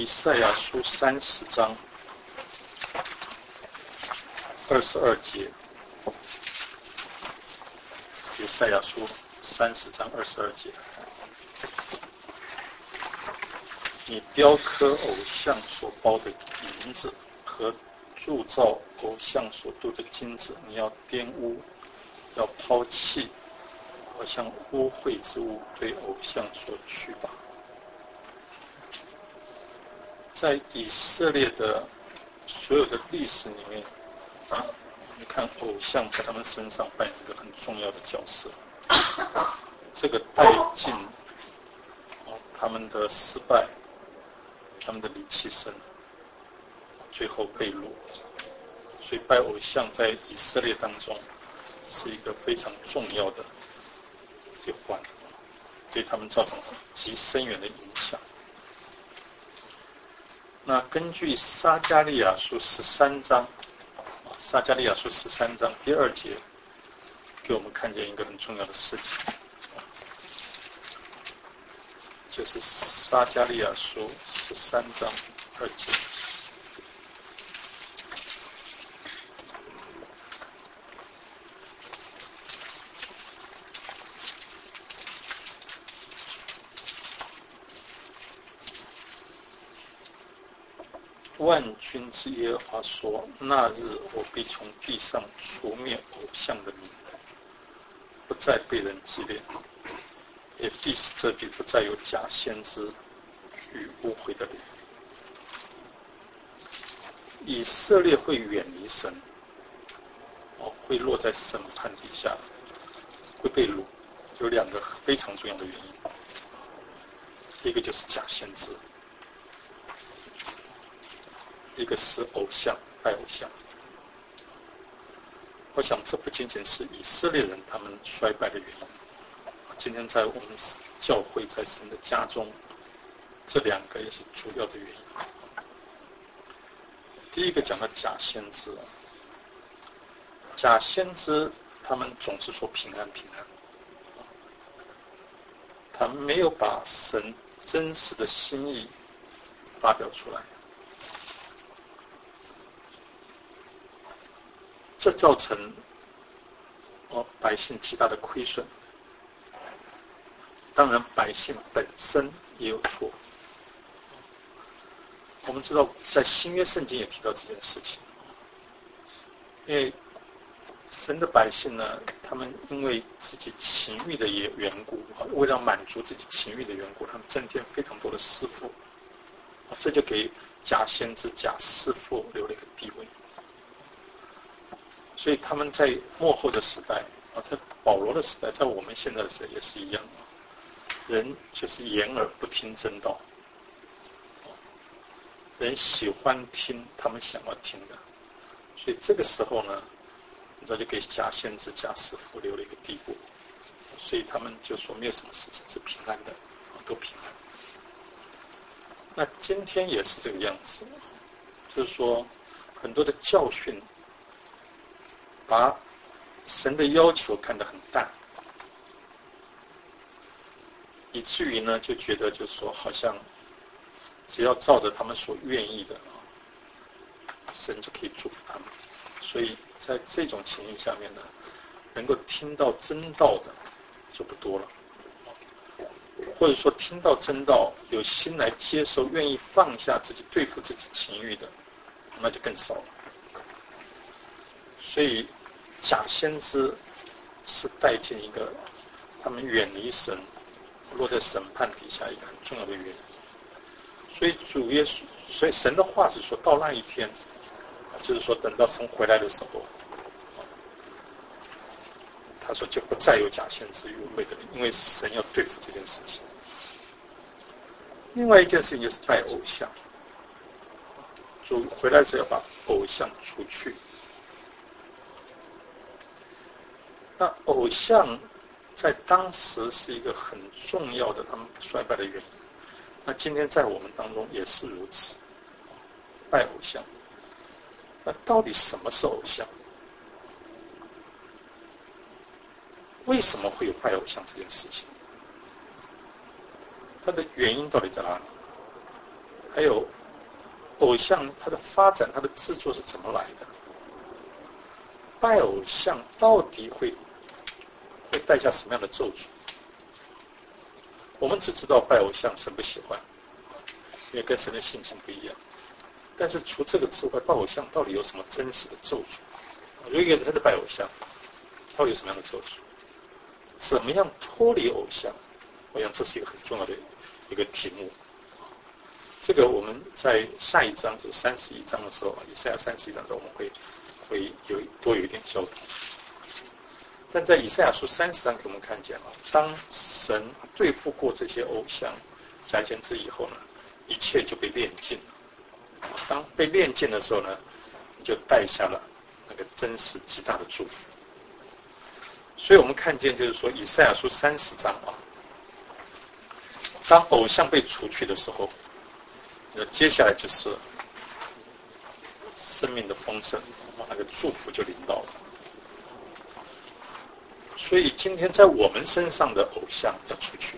赛亚书30章22节，以赛亚书30章22节，你雕刻偶像所包的银子和铸造偶像所镀的金子，你要玷污，要抛弃，好像污秽之物，对偶像所去吧。在以色列的所有的历史里面，你看偶像在他们身上扮演一个很重要的角色。这个带进他们的失败，他们的离弃神，最后被掳。所以拜偶像在以色列当中是一个非常重要的一环，对他们造成极深远的影响。那根据撒迦利亚书13章，撒迦利亚书13章第2节，给我们看见一个很重要的事情，就是撒迦利亚书13章2节。万军之耶和华说：那日我必从地上除灭偶像的名，不再被人纪念，也必使这地不再有假先知与污秽的灵。以色列会远离神，会落在审判底下，会被掳，有2个非常重要的原因，一个就是假先知，一个是偶像，拜偶像。我想这不仅仅是以色列人他们衰败的原因，今天在我们教会在神的家中，这2个也是主要的原因。第一个讲到假先知，假先知他们总是说平安平安，他们没有把神真实的心意发表出来，这造成百姓极大的亏损。当然百姓本身也有错。我们知道在新约圣经也提到这件事情，因为神的百姓呢，他们因为自己情欲的缘故，为了满足自己情欲的缘故，他们增添非常多的师傅，这就给假先知假师傅留了一个地位。所以他们在末后的时代，在保罗的时代，在我们现在的时代也是一样，人就是掩耳不听真道，人喜欢听他们想要听的，所以这个时候呢，那就给假先知假师傅留了一个地步，所以他们就说没有什么事情是平安的，都平安。那今天也是这个样子，就是说很多的教训把神的要求看得很淡，以至于呢就觉得就是说好像只要照着他们所愿意的，神就可以祝福他们。所以在这种情形下面呢，能够听到真道的就不多了，或者说听到真道有心来接受，愿意放下自己对付自己情欲的，那就更少了。所以假先知是带进一个他们远离神，落在审判底下一个很重要的原因。所以主耶稣，所以神的话是说到那一天，就是说等到神回来的时候，他说就不再有假先知与污秽的灵，因为神要对付这件事情。另外一件事情就是拜偶像，主回来时要把偶像除去。那偶像在当时是一个很重要的他们衰败的原因，那今天在我们当中也是如此，拜偶像。那到底什么是偶像？为什么会有拜偶像这件事情？它的原因到底在哪里？还有偶像它的发展、它的制作是怎么来的？拜偶像到底会带下什么样的咒诅？我们只知道拜偶像神不喜欢，因为跟神的性情不一样。但是除这个之外，拜偶像到底有什么真实的咒诅？如果一个人真的拜偶像，他会有什么样的咒诅？怎么样脱离偶像？我想这是一个很重要的一个题目。这个我们在下一章就是31章的时候，以赛亚31章的时候，我们会多有一点交代。但在以赛亚书30章给我们看见当神对付过这些偶像假先知以后呢，一切就被炼尽了。当被炼尽的时候呢，你就带下了那个真实极大的祝福。所以我们看见就是说，以赛亚书30章当偶像被除去的时候，接下来就是生命的丰盛，那个祝福就临到了。所以今天在我们身上的偶像要除去，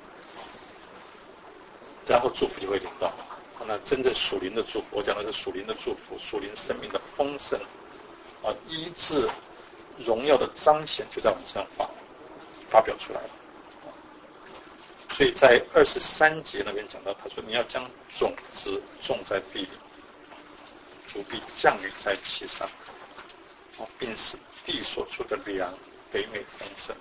然后祝福就会临到。那真正属灵的祝福，我讲的是属灵的祝福，属灵生命的丰盛医治荣耀的彰显就在我们身上发表出来了。所以在23节那边讲到，他说你要将种子种在地里，主必降雨在其上，并使地所出的粮肥美丰盛。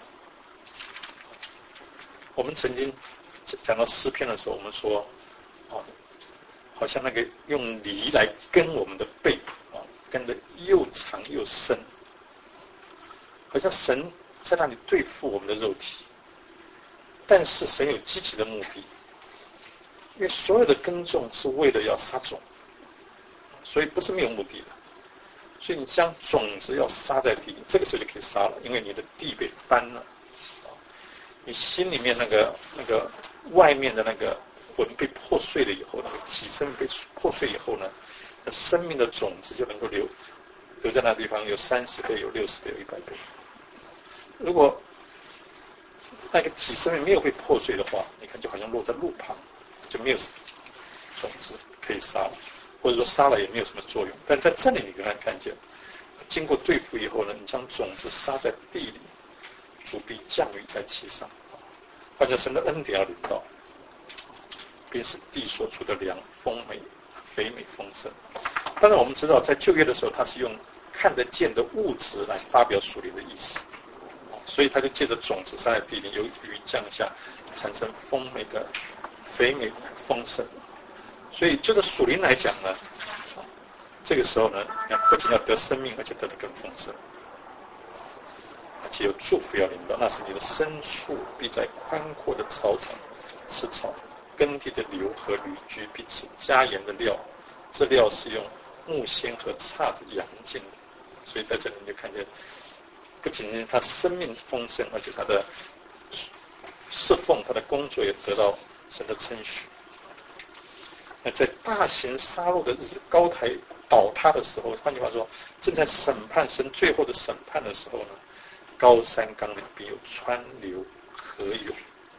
我们曾经讲到诗篇的时候，我们说好像那个用犁来耕我们的背耕得又长又深，好像神在那里对付我们的肉体。但是神有积极的目的，因为所有的耕种是为了要撒种，所以不是没有目的的。所以你将种子要撒在地里，这个时候就可以撒了，因为你的地被翻了，你心里面那个外面的那个魂被破碎了以后，那个己身被破碎以后呢，那生命的种子就能够留在那地方，有30倍，有60倍，有100倍。如果那个己生命没有被破碎的话，你看就好像落在路旁，就没有种子可以撒了，或者说撒了也没有什么作用。但在这里你可以看见，经过对付以后呢，你将种子撒在地里，主必降雨在其上，换成神的恩典要临到，并使地所出的粮肥美丰盛。当然我们知道在旧约的时候，他是用看得见的物质来发表属灵的意思，所以他就借着种子撒在地里，由雨降下，产生肥美丰盛。所以就是属灵来讲呢，这个时候呢，不仅要得生命，而且得的更丰盛，而且有祝福要临到。那是你的牲畜必在宽阔的草场吃草，耕地的牛和驴驹必吃加盐的料，这料是用木锨和叉子扬进的。所以在这里你就看见，不仅仅他生命丰盛，而且他的侍奉、他的工作也得到神的称许。那在大型杀戮的日子，高台倒塌的时候，换句话说，正在审判神最后的审判的时候呢，高山冈里必有川流河涌。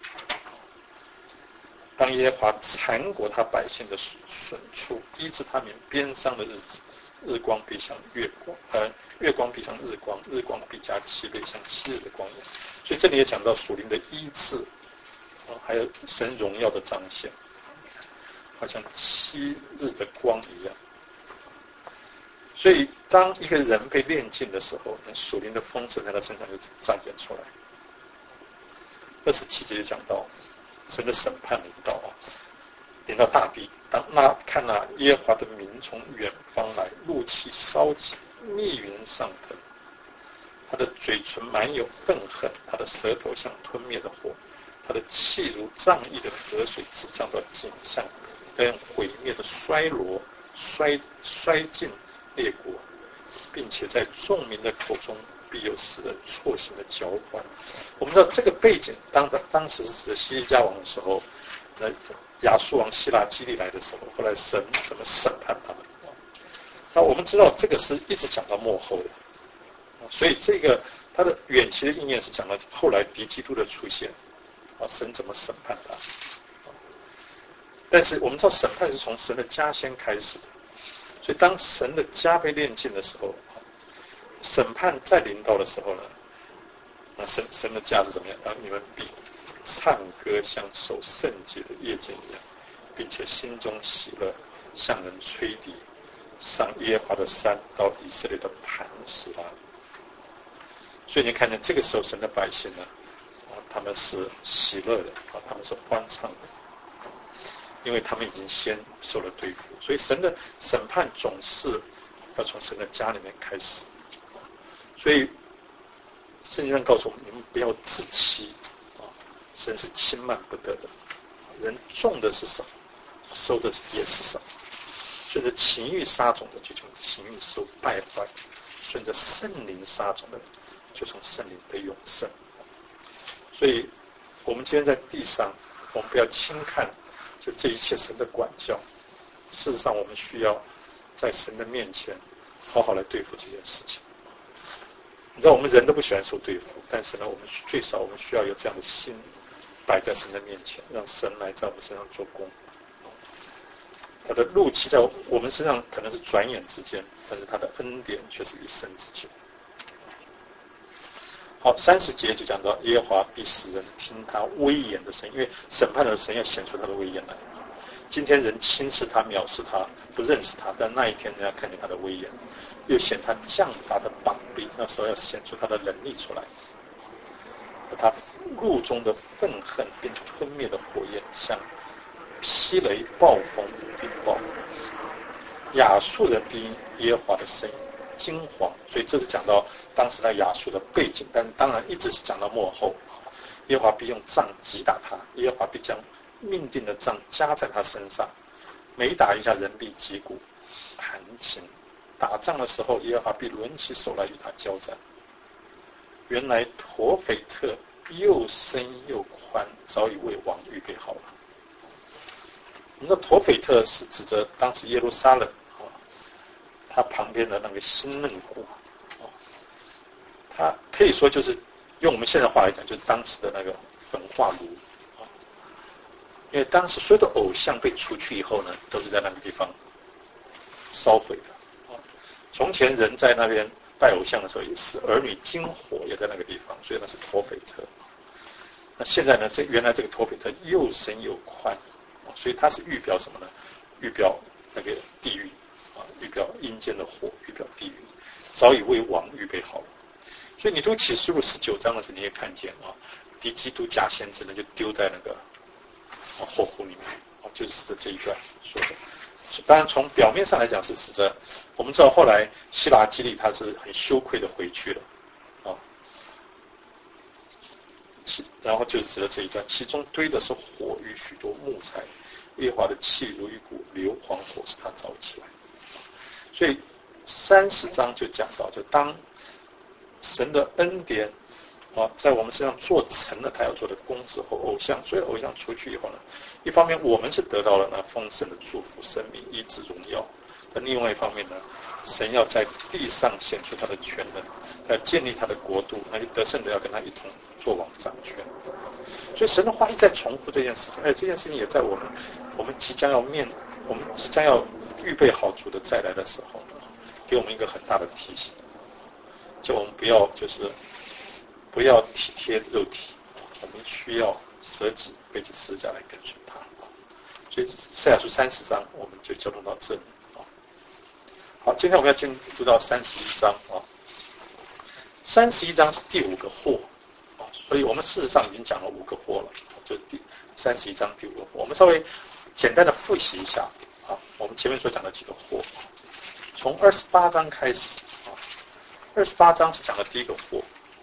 当耶和华缠裹他百姓的损处，医治他们鞭伤的日子，日光必像月光必像日光，日光必加7倍，像7日的光一样。所以这里也讲到属灵的医治，还有神荣耀的彰显，好像7日的光一样。所以当一个人被炼尽的时候，属灵的丰盛在他身上就彰显出来。27节就讲到神的审判临到大地，当看耶和华的民从远方来，怒气烧起，密云上腾，他的嘴唇满有愤恨，他的舌头像吞灭的火，他的气如仗义的河水，直涨到颈项，要用毁灭的衰尽列国，并且在众民的口中必有使人错行的嚼环。我们知道这个背景，当时是指西西家王的时候，亚述王希拉基利来的时候，后来神怎么审判他们？那我们知道这个是一直讲到末后的，所以这个他的远期的应验是讲到后来敌基督的出现，神怎么审判他？但是我们知道审判是从神的家先开始的。 所以当神的家被炼尽的时候，审判再临到的时候呢，神的家是怎么样？你们必唱歌像守圣节的夜间一样，并且心中喜乐，向人吹笛，上耶和华的山，到以色列的磐石啦。所以你看见这个时候神的百姓呢，他们是喜乐的，他们是欢唱的，因为他们已经先受了对付。所以神的审判总是要从神的家里面开始。所以圣经上告诉我们，你们不要自欺，神是轻慢不得的。人种的是什么，收的也是什么。顺着情欲撒种的，就从情欲收败坏；顺着圣灵撒种的，就从圣灵得永生。所以我们今天在地上，我们不要轻看就这一切神的管教。事实上，我们需要在神的面前好好来对付这件事情。你知道我们人都不喜欢受对付，但是呢，我们最少我们需要有这样的心摆在神的面前，让神来在我们身上做工。他的怒气在我们身上可能是转眼之间，但是他的恩典却是一生之久。好，30节就讲到耶和华必使人听他威严的声音，因为审判的神要显出他的威严来。今天人轻视他、藐视他、不认识他，但那一天人家看见他的威严，又显他降罚的膀臂，那时候要显出他的能力出来。他怒中的愤恨并吞灭的火焰，像霹雷暴风的冰雹。亚述人必因耶和华的声音惊惶，所以这是讲到当时的亚述的背景，但是当然一直是讲到末后。耶和华必用杖击打他，耶和华必将命定的杖加在他身上，每打一下人必击鼓弹琴。打仗的时候，耶和华必抡起手来与他交战。原来陀斐特又深又宽，早已为王预备好了。我们的陀斐特是指着当时耶路撒冷它旁边的那个新嫩谷，它可以说就是用我们现在话来讲，就是当时的那个焚化炉。因为当时所有的偶像被除去以后呢，都是在那个地方烧毁的。从前人在那边拜偶像的时候也是，儿女金火也在那个地方，所以那是陀斐特。那现在呢，原来这个陀斐特又深又宽，所以它是预表什么呢？预表那个地狱预表阴间的火，预表地狱，早已为王预备好了。所以你读启示录19章的时候，你也看见敌基督假先知呢就丢在那个火湖里面，就是指着这一段说的。当然从表面上来讲是指着，我们知道后来希拉基利他是很羞愧的回去了然后就是指着这一段，其中堆的是火与许多木材，耶和华的气如一股硫磺火使他着起来。所以30章就讲到，就当神的恩典在我们身上做成了他要做的工之后，所有偶像出去以后呢，一方面我们是得到了那丰盛的祝福、生命、医治、荣耀，但另外一方面呢，神要在地上显出他的权能，要建立他的国度，那得胜的要跟他一同做王掌权。所以神的话一再重复这件事情，这件事情也在我们即将要预备好主的再来的时候呢，给我们一个很大的提醒，就我们不要体贴肉体，我们需要舍己背起十字架来跟随他。所以赛亚书30章我们就交通到这里。好，今天我们要进入到31章31章是第5个祸所以我们事实上已经讲了5个祸了，就是31章第5个祸。我们稍微简单的复习一下我们前面所讲的几个祸，从28章开始28章是讲的第一个祸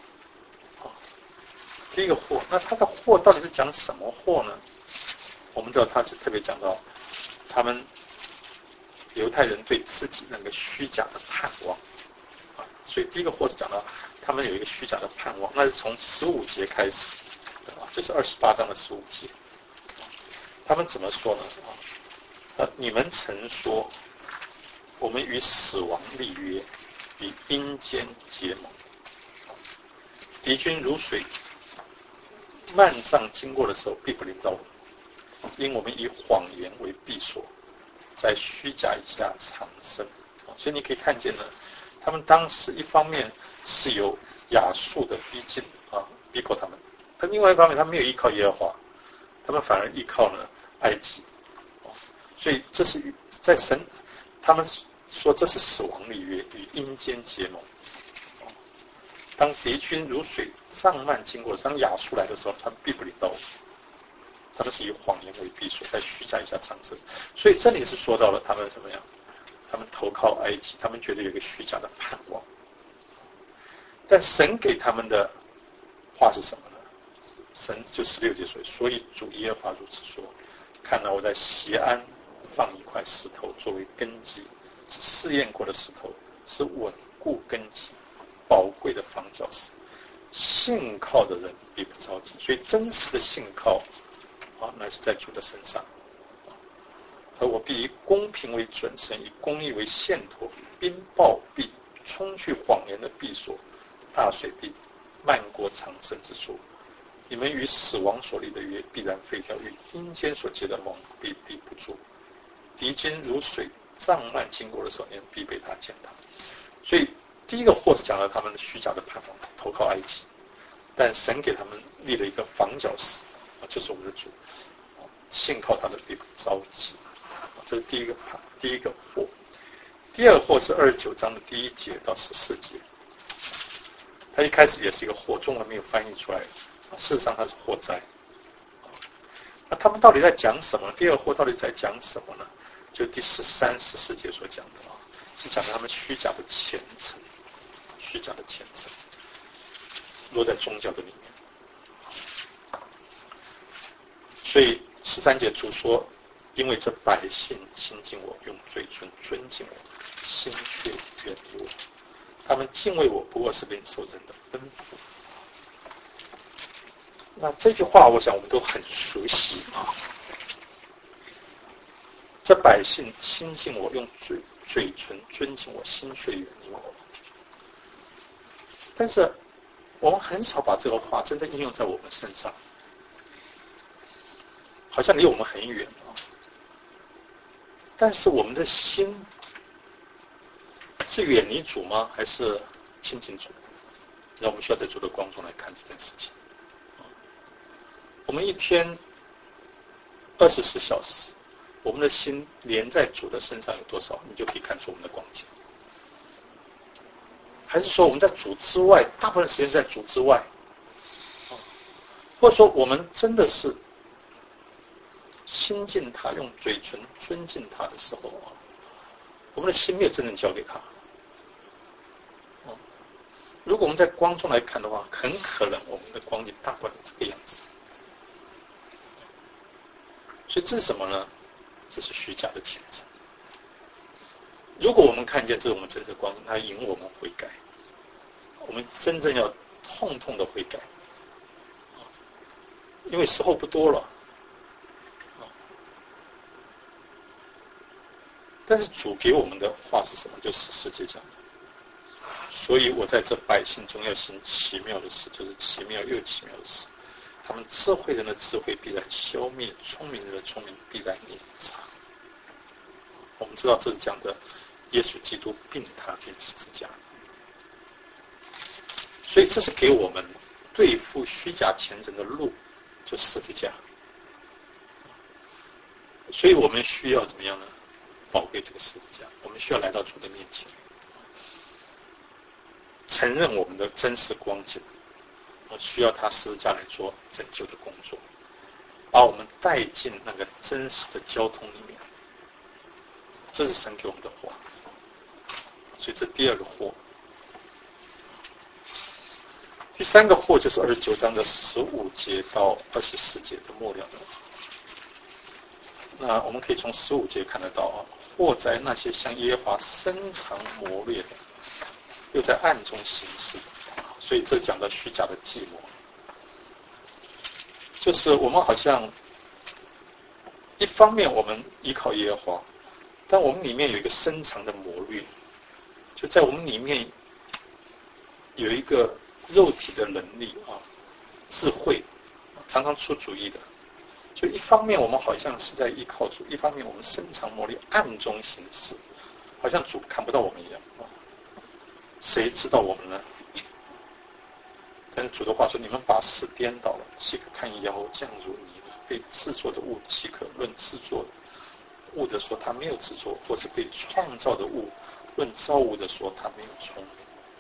第一个祸，那它的祸到底是讲什么祸呢？我们知道它是特别讲到他们犹太人对自己那个虚假的盼望所以第一个祸是讲到他们有一个虚假的盼望，那是从15节开始这是28章的15节。他们怎么说呢？你们曾说我们与死亡立约，与阴间结盟，敌军如水漫帐经过的时候必不临到我们，因我们以谎言为避所， 在虚假以下长生。所以你可以看见呢，他们当时一方面是有亚述的逼近逼迫他们，但另外一方面他们没有依靠耶和华，他们反而依靠呢埃及。所以这是在神，他们说这是死亡立约，与阴间结盟。当敌军如水涨漫经过，当亚述来的时候，他们必不领到我们。他们是以谎言为避所，在虚假以下长生。所以这里是说到了他们怎么样？他们投靠埃及，他们觉得有一个虚假的盼望。但神给他们的话是什么呢？神就16节说：“所以主耶和华如此说：看到我在锡安放一块石头作为根基，是试验过的石头，是稳固根基、宝贵的房角石。信靠的人必不着急。”所以真实的信靠乃是在主的身上。而我必以公平为准绳，以公义为线砣，冰雹必冲去谎言的避所，大水必漫过长生之处。你们与死亡所立的约必然废掉，与阴间所结的盟必闭不住。敌军如水涨漫经过的时候，你们必被他践踏。所以第一个祸是讲了他们的虚假的盼望，投靠埃及，但神给他们立了一个房角石，就是我们的主，信靠他的必不着急。这是第一个祸。第二个祸是29章的第1节到14节，它一开始也是一个祸，中文没有翻译出来，事实上它是祸灾。那他们到底在讲什么？第二祸到底在讲什么呢？就第13、14节所讲的是讲他们虚假的虔诚，虚假的虔诚落在宗教的里面。所以13节主说：因为这百姓亲近我，用嘴唇尊敬我，心却远离我。他们敬畏我，不过是领受人的吩咐。那这句话，我想我们都很熟悉这百姓亲近我，用嘴唇尊敬我，心却远离我。但是我们很少把这个话真正应用在我们身上，好像离我们很远但是我们的心是远离主吗？还是亲近主？那我们需要在主的光中来看这件事情。我们一天24小时，我们的心连在主的身上有多少，你就可以看出我们的光景。还是说我们在主之外，大部分时间在主之外，或者说我们真的是亲近他，用嘴唇尊敬他的时候我们的心没有真正交给他。如果我们在光中来看的话，很可能我们的光景大部分是这个样子。所以这是什么呢？这是虚假的虔诚。如果我们看见这是我们真正的光，它引我们悔改，我们真正要痛痛的悔改，因为时候不多了。但是主给我们的话是什么？就14节讲的。所以我在这百姓中要行奇妙的事，就是奇妙又奇妙的事。他们智慧人的智慧必然消灭，聪明人的聪明必然隐藏。我们知道这是讲的耶稣基督并他并十字架，所以这是给我们对付虚假虔诚的路，就十字架。所以我们需要怎么样呢？宝贝这个十字架，我们需要来到主的面前，承认我们的真实光景，需要他十字架来做拯救的工作，把我们带进那个真实的交通里面。这是神给我们的话，所以这第二个祸。第三个祸就是29章的15节到24节的末了的。那我们可以从15节看得到祸在那些向耶和华深藏谋略的，又在暗中行事的。所以这讲到虚假的寂寞，就是我们好像一方面我们依靠耶和华，但我们里面有一个深藏的谋略，就在我们里面有一个肉体的能力智慧，常常出主意的， 所以一方面我们好像是在依靠主，一方面我们深藏魔力，暗中行事，好像主看不到我们一样。谁知道我们呢？但是主的话说：“你们把事颠倒了，岂可看窑匠如泥呢？被制作的物，岂可论制作物的说他没有制作，或是被创造的物，论造物的说他没有聪明。”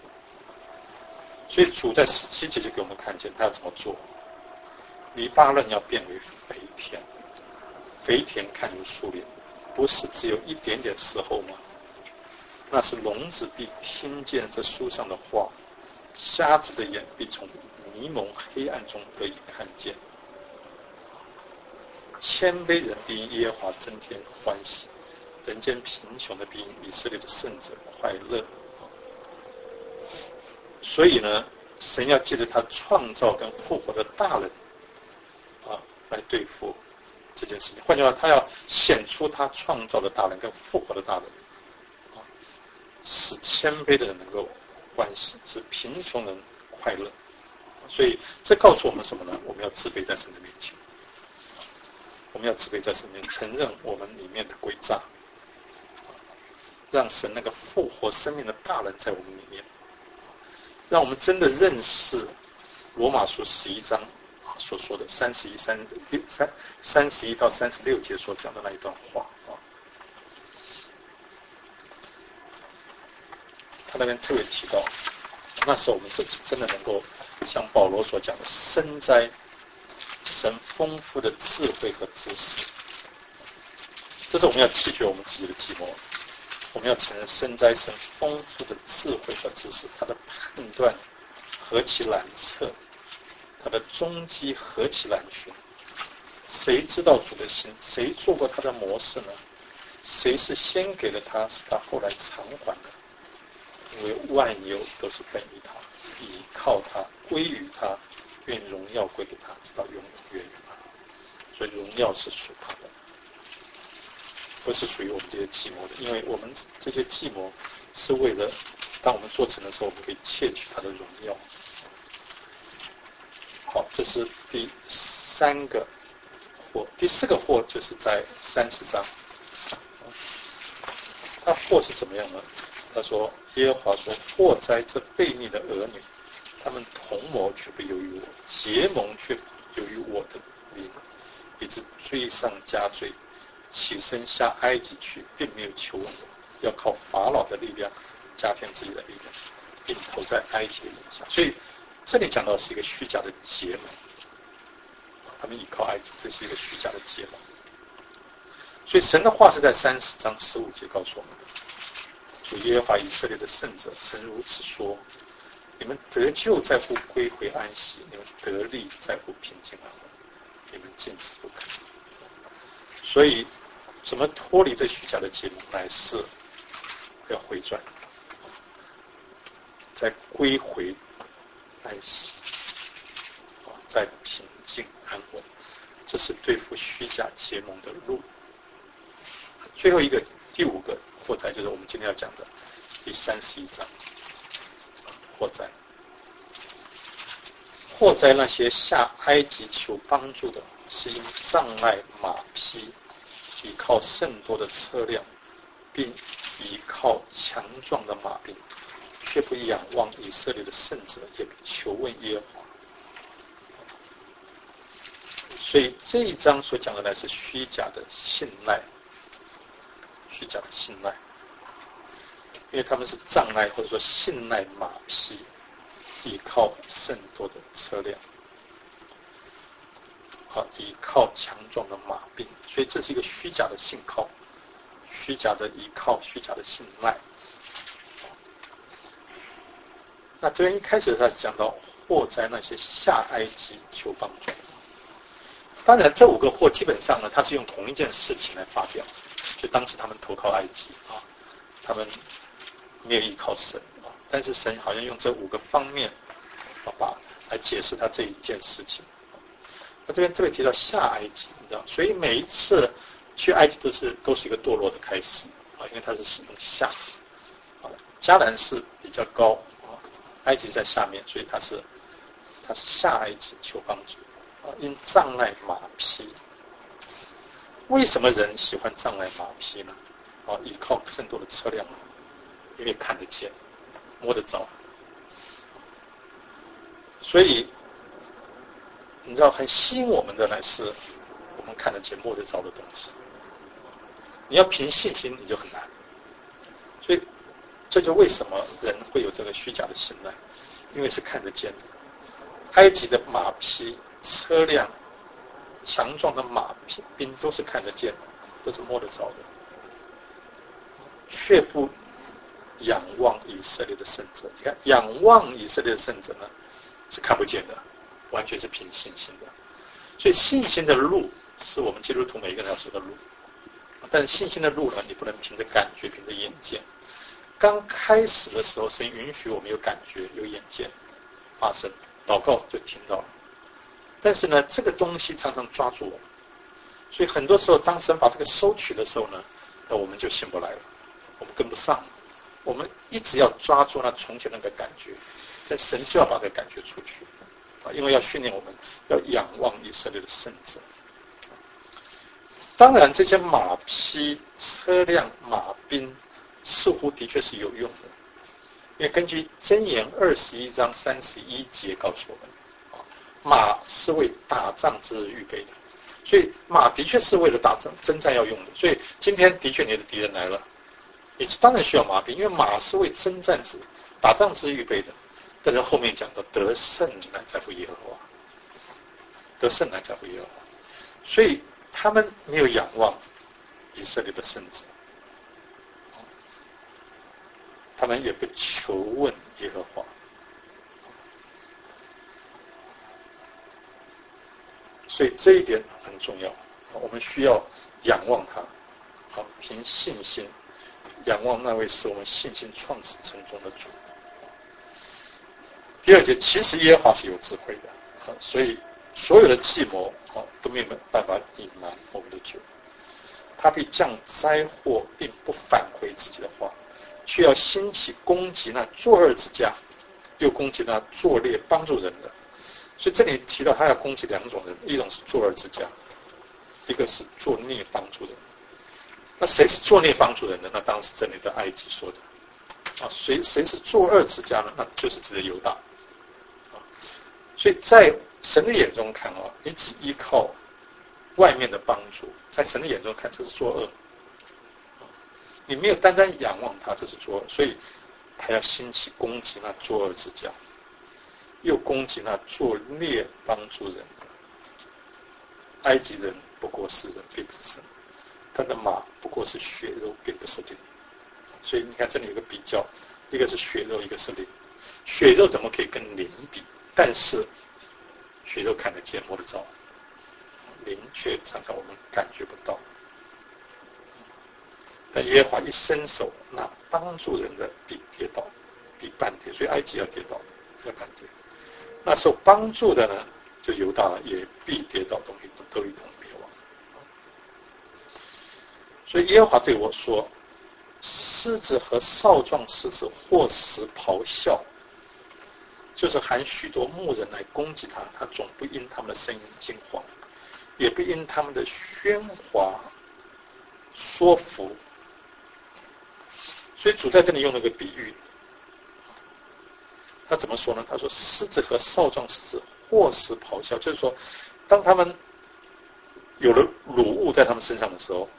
所以主在17节就给我们看见他要怎么做。黎巴嫩要变为肥田，肥田看如树林，不是只有一点点时候吗？那是聋子必听见这书上的话，瞎子的眼必从迷蒙黑暗中得以看见。谦卑人必因耶和华增添欢喜，人间贫穷的必因以色列的圣者快乐。所以呢，神要借着他创造跟复活的大人来对付这件事情。换句话，他要显出他创造的大人跟复活的大人，使谦卑的人能够欢喜，使贫穷人快乐。所以这告诉我们什么呢？我们要自卑在神的面前，我们要自卑在神面前，承认我们里面的诡诈，让神那个复活生命的大人在我们里面，让我们真的认识罗马书11章所说的31到36节所讲的那一段话。他那边特别提到，那时候我们真的能够像保罗所讲的，深哉神丰富的智慧和知识。这是我们要弃绝我们自己的寂寞，我们要承认深哉神丰富的智慧和知识，他的判断何其难测，他的踪迹何其难寻。谁知道主的心？谁做过他的模式呢？谁是先给了他，使他后来偿还的？因为万有都是本于他，倚靠他，归于他，愿荣耀归给他，直到永永远远。所以荣耀是属他的，不是属于我们这些寂寞的。因为我们这些寂寞是为了当我们做成的时候，我们可以窃取他的荣耀。好，这是第3个祸。第4个祸就是在30章。他祸是怎么样呢？他说：“耶和华说，祸哉这悖逆的儿女，他们同谋却不由于我，结盟却由于我的灵，以致罪上加罪，起身下埃及去，并没有求问我，要靠法老的力量加添自己的力量，并投在埃及的影下。”所以这里讲到的是一个虚假的结盟，他们依靠埃及，这是一个虚假的结盟。所以神的话是在30章15节告诉我们的。主耶和华以色列的圣者曾如此说：你们得救在乎归回安息，你们得力在乎平静安稳，你们禁止不肯。所以怎么脱离这虚假的结盟，乃是要回转，在归回安息，在平静安稳，这是对付虚假结盟的路。最后一个第5个祸灾，就是我们今天要讲的第31章祸灾。祸灾那些下埃及求帮助的，是因障碍马匹，依靠甚多的车辆，并依靠强壮的马兵，却不仰望以色列的圣者，也不求问耶和华。所以这一章所讲的乃是虚假的信赖，虚假的信赖，因为他们是障碍或者说信赖马匹，依靠甚多的车辆，依靠强壮的马兵，所以这是一个虚假的信靠，虚假的依靠，虚假的信赖。那这边一开始他讲到祸灾那些下埃及求帮助，当然这5个祸基本上呢，他是用同一件事情来发表，就当时他们投靠埃及他们没有依靠神但是神好像用这5个方面来解释他这一件事情。那这边特别提到下埃及，你知道，所以每一次去埃及都是一个堕落的开始因为它是使用下迦南是比较高埃及在下面，所以它是下埃及求帮助因障碍马匹为什么人喜欢障碍马匹呢？依靠更多的车辆，因为看得见、摸得着。所以你知道，很吸引我们的乃是我们看得见、摸得着的东西。你要凭信心，你就很难。所以这就为什么人会有这个虚假的信赖，因为是看得见的。埃及的马匹、车辆、强壮的马兵都是看得见的，都是摸得着的，却不仰望以色列的圣者。你看，仰望以色列的圣者呢，是看不见的，完全是凭信心的。所以信心的路是我们基督徒每一个人要走的路，但是信心的路呢，你不能凭着感觉、凭着眼见。刚开始的时候，神允许我们有感觉、有眼见发生，祷告就听到了。但是呢，这个东西常常抓住我们，所以很多时候，当神把这个收取的时候呢，那我们就信不来了，我们跟不上了。我们一直要抓住那从前那个感觉，但神就要把这个感觉出去因为要训练我们要仰望以色列的圣者。当然，这些马匹、车辆、马兵似乎的确是有用的，因为根据箴言21章31节告诉我们，马是为打仗之日预备的，所以马的确是为了打仗征战要用的。所以今天的确你的敌人来了，你当然需要马兵，因为马是为征战之打仗之日预备的。但是后面讲到得胜乃在乎耶和华，得胜乃在乎耶和华，所以他们没有仰望以色列的圣者，他们也不求问耶和华。所以这一点很重要，我们需要仰望他，凭信心仰望那位使我们信心创始成终的主。第二节，其实耶和华是有智慧的，所以所有的计谋都没有办法隐瞒我们的主。他必降灾祸，并不返回自己的话，却要兴起攻击那作恶之家，又攻击那作孽帮助人的。所以这里提到他要攻击两种人，一种是作恶之家，一个是作孽帮助人。那谁是作孽帮助人的？那当然是这里的埃及说的谁是作恶之家呢？那就是指的犹大所以在神的眼中看你只依靠外面的帮助，在神的眼中看这是作恶你没有单单仰望他，这是作恶。所以他要兴起攻击那作恶之家，又攻击那作孽帮助人的。埃及人不过是人，并不是神；他的马不过是血肉，并不是灵。所以你看这里有个比较，一个是血肉，一个是灵。血肉怎么可以跟灵比？但是血肉看得见摸得着，灵却常常我们感觉不到。但耶和华一伸手，那帮助人的必跌倒，必半跌。所以埃及要跌倒的，要半跌。那受帮助的呢，就犹大也必跌倒，都一同灭亡。所以耶和华对我说：狮子和少壮狮子或时咆哮，就是喊许多牧人来攻击他，他总不因他们的声音惊慌，也不因他们的喧哗说服。所以主在这里用了个比喻，他怎么说呢？他说狮子和少壮狮子或时咆哮，就是说当他们有了掳物在他们身上的时候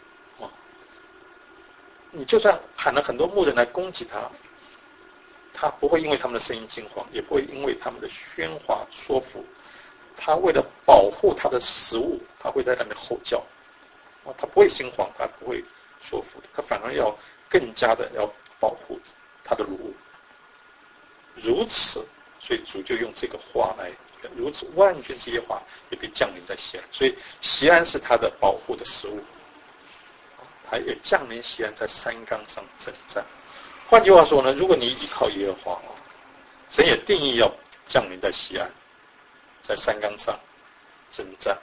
你就算喊了很多牧人来攻击他，他不会因为他们的声音惊慌，也不会因为他们的喧哗说服。他为了保护他的食物，他会在那边吼叫他不会心慌，他不会说服，他反而要更加的要保护他的掳物。如此，所以主就用这个话来，如此万军之耶和华也必降临在西安。所以西安是他的保护的食物，他也降临西安，在山冈上征战。换句话说呢，如果你依靠耶和华神也定义要降临在西安，在山冈上征战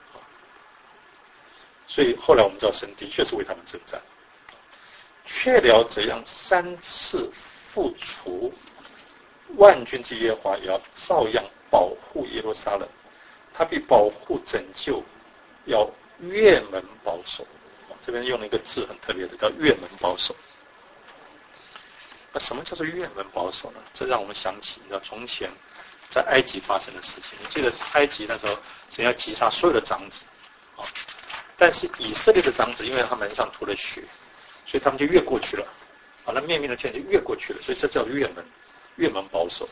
所以后来我们知道神的确是为他们征战，却了怎样3次复除，万军之耶和华也要照样保护耶路撒冷，他必保护拯救，要越门保守。这边用了一个字很特别的，叫越门保守。那什么叫做越门保守呢？这让我们想起，你知道从前在埃及发生的事情。你记得埃及那时候神要击杀所有的长子，但是以色列的长子因为他门上涂了血，所以他们就越过去了。那灭命的天就越过去了，所以这叫越门保守。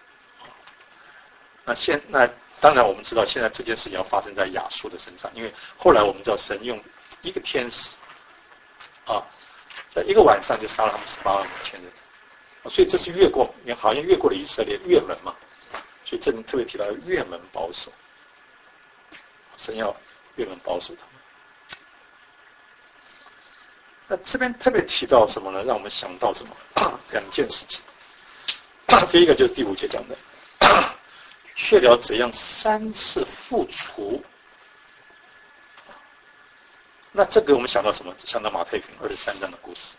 那当然我们知道现在这件事情要发生在亚述的身上，因为后来我们知道神用一个天使在一个晚上就杀了他们185000人，所以这是好像越过了以色列越门嘛，所以这里特别提到越门保守，神要越门保守他们。那这边特别提到什么呢？让我们想到什么？两件事情。第一个就是第5节讲的，却了怎样3次复除。那这个我们想到什么？想到马太福音23章的故事。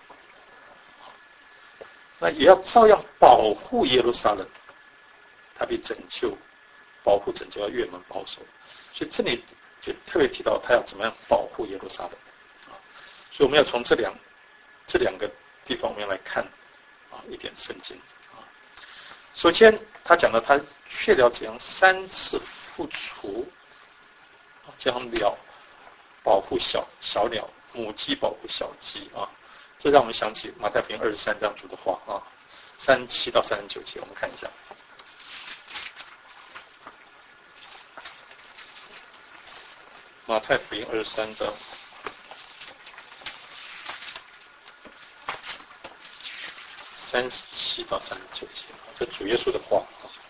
那也要照样保护耶路撒冷，他被拯救、保护、拯救，要越门保守。所以这里就特别提到他要怎么样保护耶路撒冷。所以我们要从这两个地方我们要来看一点圣经。首先他讲到他却了怎样3次复除，将鸟保护小鸟，母鸡保护小鸡这让我们想起马太福音23章主的话37到39节，我们看一下。马太福音23章37到39节，这主耶稣的话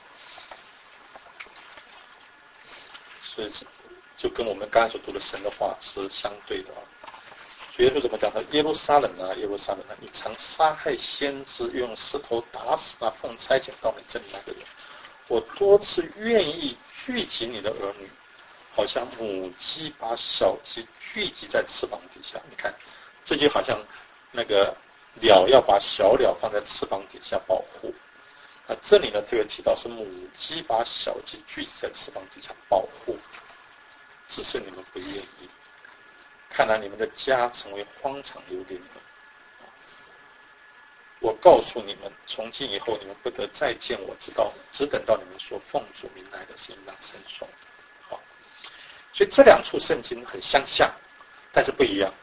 所以就跟我们刚才所读的神的话是相对的主耶稣怎么讲的？耶路撒冷啊，耶路撒冷啊，你常杀害先知，用石头打死那奉差遣到你这里来的人。我多次愿意聚集你的儿女，好像母鸡把小鸡聚集在翅膀底下。你看，这就好像那个鸟要把小鸟放在翅膀底下保护。这里呢特别提到是母鸡把小鸡聚集在翅膀底下保护，只是你们不愿意。看来你们的家成为荒场留给你们。我告诉你们，从今以后你们不得再见我，只等到你们说奉主名来的是应当称颂。所以这两处圣经很相像，但是不一样。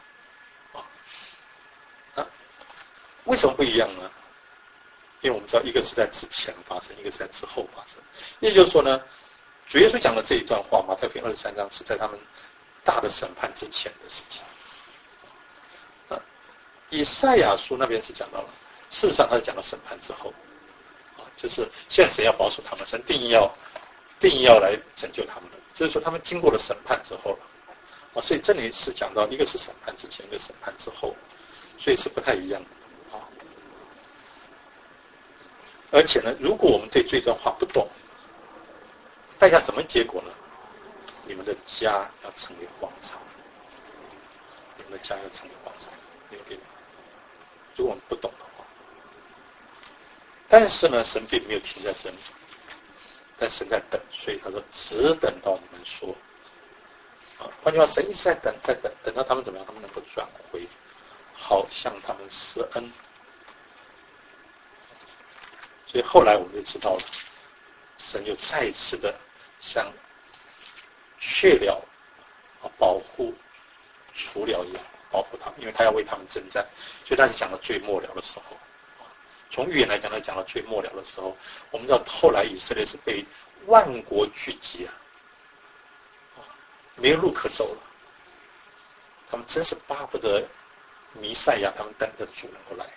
为什么不一样呢？因为我们知道一个是在之前发生，一个是在之后发生。也就是说呢，主耶稣讲的这一段话，马太福音23章是在他们大的审判之前的事情。以赛亚书那边是讲到了，事实上他是讲到审判之后，就是现在神要保守他们，神定义要来拯救他们的，就是说他们经过了审判之后了，所以这里是讲到一个是审判之前，一个审判之后，所以是不太一样的。而且呢，如果我们对这段话不懂，带下什么结果呢？你们的家要成为荒场，你们的家要成为荒场，如果我们不懂的话。但是呢，神并没有停在这里，但神在等，所以他说只等到你们说。换句话，神一直在等，等到他们怎么样？他们能够转回，好向他们施恩。所以后来我们就知道了，神又再一次的像确了保护除了一样保护他们，因为他要为他们征战。所以他是讲到最末了的时候，从预言来讲，他讲到最末了的时候，我们知道后来以色列是被万国聚集没有路可走了，他们真是巴不得弥赛亚，他们等着主能够来。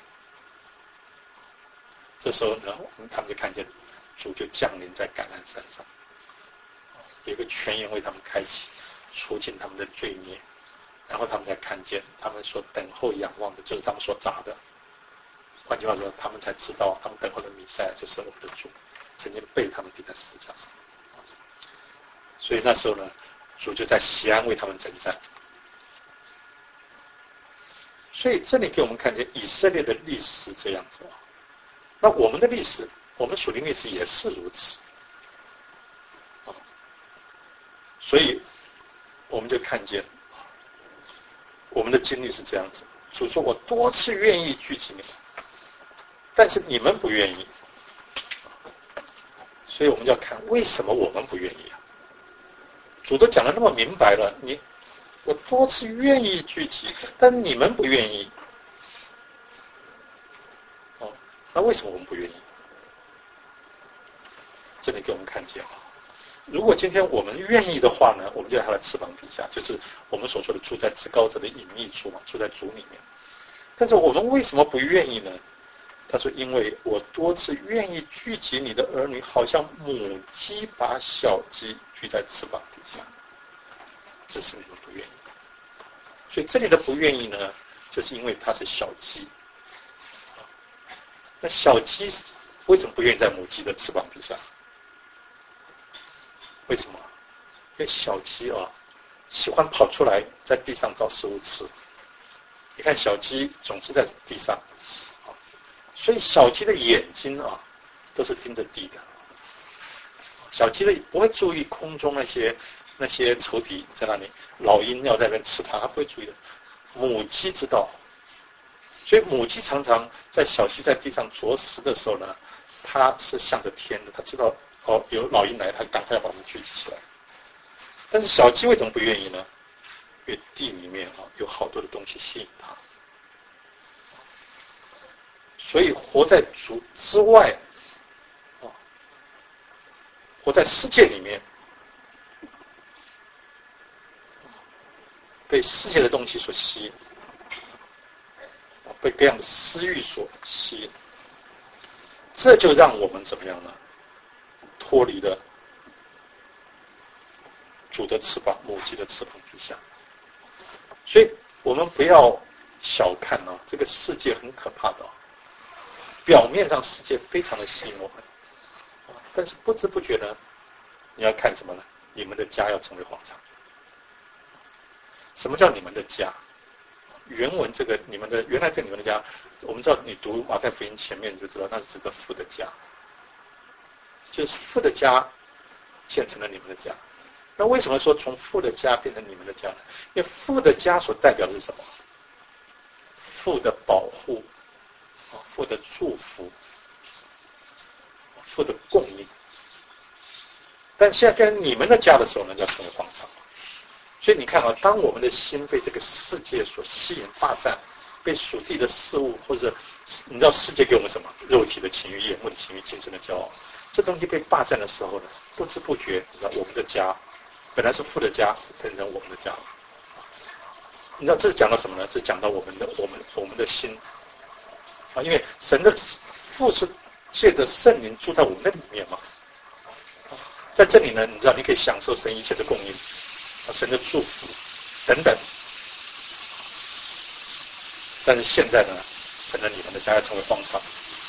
这时候呢，他们就看见主就降临在橄榄山上，有一个泉源为他们开启，除尽他们的罪孽，然后他们才看见他们所等候仰望的就是他们所找的。换句话说，他们才知道他们等候的弥赛亚就是我们的主，曾经被他们钉在十字架上。所以那时候呢，主就在西安为他们征战。所以这里给我们看见以色列的历史这样子那我们的历史，我们属灵历史也是如此所以我们就看见我们的经历是这样子，主说我多次愿意聚集你们，但是你们不愿意，所以我们要看为什么我们不愿意啊？主都讲得那么明白了，我多次愿意聚集，但你们不愿意，那为什么我们不愿意？这里给我们看见啊，如果今天我们愿意的话呢，我们就在他的翅膀底下，就是我们所说的住在至高者的隐秘处嘛，住在主里面。但是我们为什么不愿意呢？他说：“因为我多次愿意聚集你的儿女，好像母鸡把小鸡聚在翅膀底下，只是你们不愿意。所以这里的不愿意呢，就是因为它是小鸡。那小鸡为什么不愿意在母鸡的翅膀底下？为什么？因为小鸡喜欢跑出来在地上找食物吃。你看小鸡总是在地上，所以小鸡的眼睛都是盯着地的。小鸡不会注意空中那些仇敌在那里，老鹰要在那边吃它，它不会注意的。母鸡知道，所以母鸡常常在小鸡在地上啄食的时候呢，它是向着天的，它知道有老鹰来，它赶快要把它们聚集起来。但是小鸡为什么不愿意呢？因为地里面有好多的东西吸引它，所以活在主之外，活在世界里面，被世界的东西所吸引，被各样的私欲所吸引，这就让我们怎么样呢？脱离了主的翅膀，母鸡的翅膀之下。所以我们不要小看这个世界很可怕的表面上世界非常的吸引我们，但是不知不觉呢，你要看什么呢？你们的家要成为荒场。什么叫你们的家？原文原来这你们的家，我们知道你读马太福音前面你就知道，那是指着父的家，就是父的家建成了你们的家。那为什么说从父的家变成你们的家呢？因为父的家所代表的是什么？父的保护，父的祝福，父的供应。但现在变成你们的家的时候呢，要成为荒场。所以你看当我们的心被这个世界所吸引霸占，被属地的事物，或者你知道世界给我们什么？肉体的情欲、眼目的情欲、精神的骄傲，这东西被霸占的时候呢，不知不觉，你知道我们的家本来是父的家，变成我们的家了。你知道这是讲到什么呢？是讲到我们的心因为神的父是借着圣灵住在我们的里面嘛。在这里呢，你知道你可以享受神一切的供应，神的祝福等等。但是现在呢，成了你们的家要成为荒场。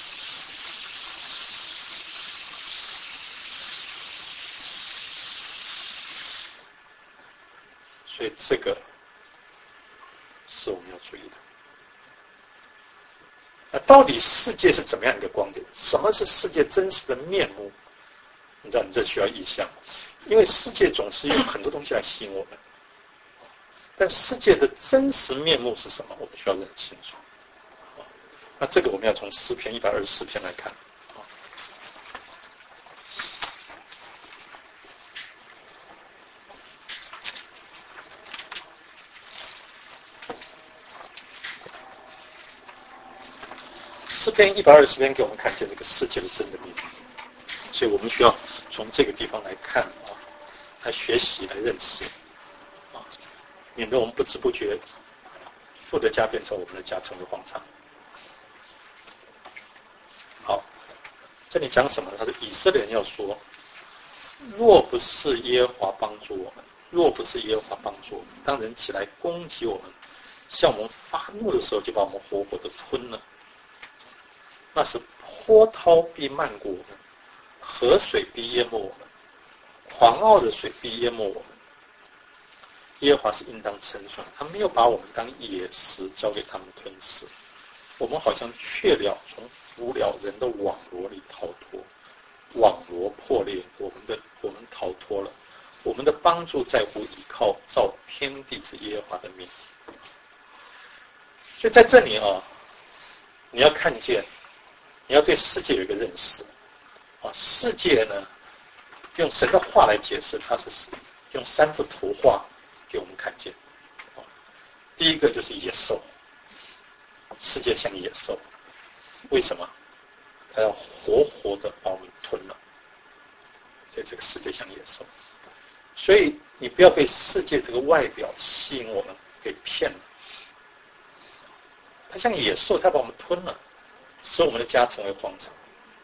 所以这个是我们要注意的。那到底世界是怎么样一个光景？什么是世界真实的面目？你知道，你这需要意象，因为世界总是用很多东西来吸引我们，但世界的真实面目是什么？我们需要认清楚。那这个我们要从诗篇124篇来看。诗篇120篇给我们看见这个世界的真的面目，所以我们需要从这个地方来看来学习，来认识免得我们不知不觉父的家变成我们的家，成为荒场。好，这里讲什么呢？他说以色列人要说，若不是耶和华帮助我们，若不是耶和华帮助我们，当人起来攻击我们，向我们发怒的时候，就把我们活活的吞了。那是波涛必漫过我们，河水必淹没我们，狂傲的水必淹没我们。耶和华是应当称颂，他没有把我们当野食交给他们吞噬。我们好像雀鸟从捕鸟人的网罗里逃脱，网罗破裂，我们逃脱了。我们的帮助在乎依靠造天地之耶和华的名。 所以在这里啊，你要看见，你要对世界有一个认识啊。世界呢，用神的话来解释，它是用3幅图画给我们看见。第一个就是野兽，世界像野兽，为什么？它要活活的把我们吞了，所以这个世界像野兽。所以你不要被世界这个外表吸引我们给骗了，它像野兽，它把我们吞了，使我们的家成为荒场。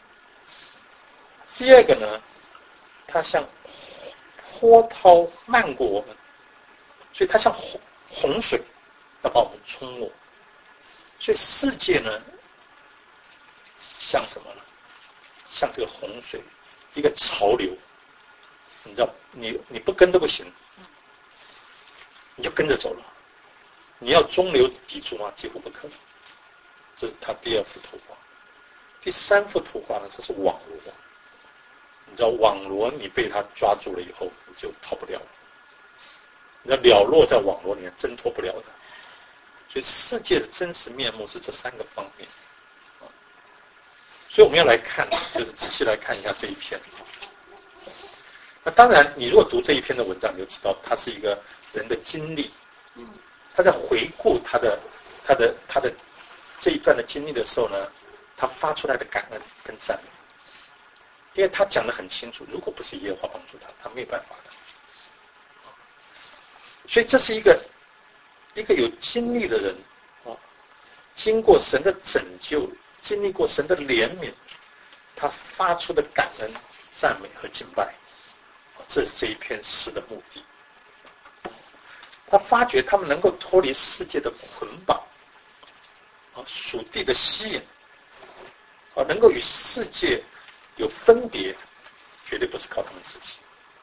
第二个呢，它像波涛漫过我们，所以它像洪水要把我们冲没。所以世界呢，像什么呢？像这个洪水，一个潮流。你知道，你不跟都不行，你就跟着走了。你要中流砥柱吗？几乎不可能。这是他第2幅图画。第3幅图画呢，它是网罗。你知道网罗，你被他抓住了以后，你就逃不了了。你要了落在网罗里面，挣脱不了的。所以世界的真实面目是这3个方面。所以我们要来看，就是仔细来看一下这一篇。那当然，你如果读这一篇的文章，你就知道他是一个人的经历。他在回顾他的这一段的经历的时候呢，他发出来的感恩跟赞美，因为他讲得很清楚，如果不是耶和华帮助他，他没有办法的。所以这是一个有经历的人啊，经过神的拯救，经历过神的怜悯，他发出的感恩、赞美和敬拜。这是这一篇诗的目的。他发觉他们能够脱离世界的捆绑，属地的吸引，能够与世界有分别，绝对不是靠他们自己。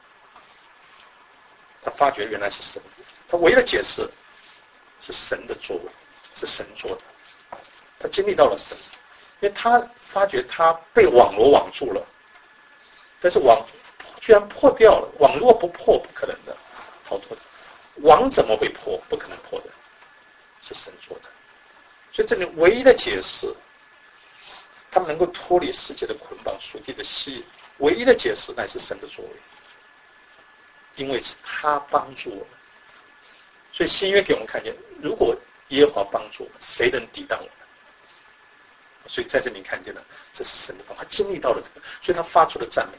他发觉原来是神，他唯一的解释是神的作为，是神做的。他经历到了神，因为他发觉他被网罗网住了，但是网居然破掉了，网如果不破，不可能的逃脱的。网怎么会破？不可能破的，是神做的。所以这里唯一的解释，他们能够脱离世界的捆绑、属地的吸引，唯一的解释乃是神的作为，因为是他帮助我们。所以新约给我们看见，如果耶和华帮助我们，谁能抵挡我们？所以在这里看见了，这是神的帮助，他经历到了这个，所以他发出了赞美。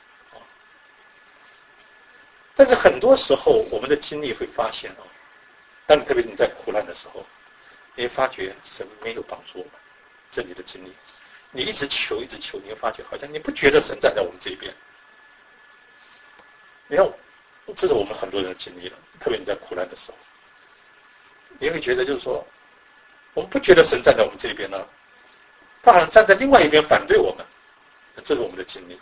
但是很多时候，我们的经历会发现当你特别你在苦难的时候，你会发觉神没有帮助我们。这里的经历，你一直求，一直求，你会发觉好像你不觉得神站在我们这边。你看，这是我们很多人的经历了，特别你在苦难的时候，你会觉得就是说，我们不觉得神站在我们这边呢，他好像站在另外一边反对我们，这是我们的经历。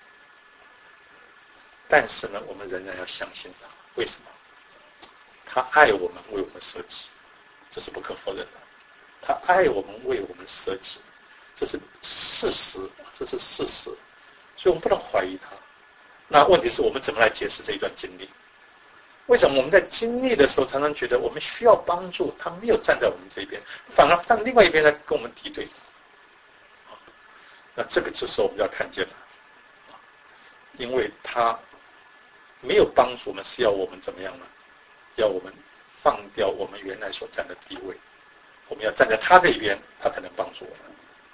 但是呢，我们仍然要相信他。为什么？他爱我们，为我们舍己，这是不可否认的。他爱我们，为我们舍己，这是事实，这是事实。所以我们不能怀疑他。那问题是我们怎么来解释这一段经历？为什么我们在经历的时候常常觉得我们需要帮助，他没有站在我们这边，反而站另外一边来跟我们敌对？那这个这时候我们就要看见了，因为他没有帮助我们，是要我们怎么样呢？要我们放掉我们原来所占的地位，我们要站在他这一边，他才能帮助我们。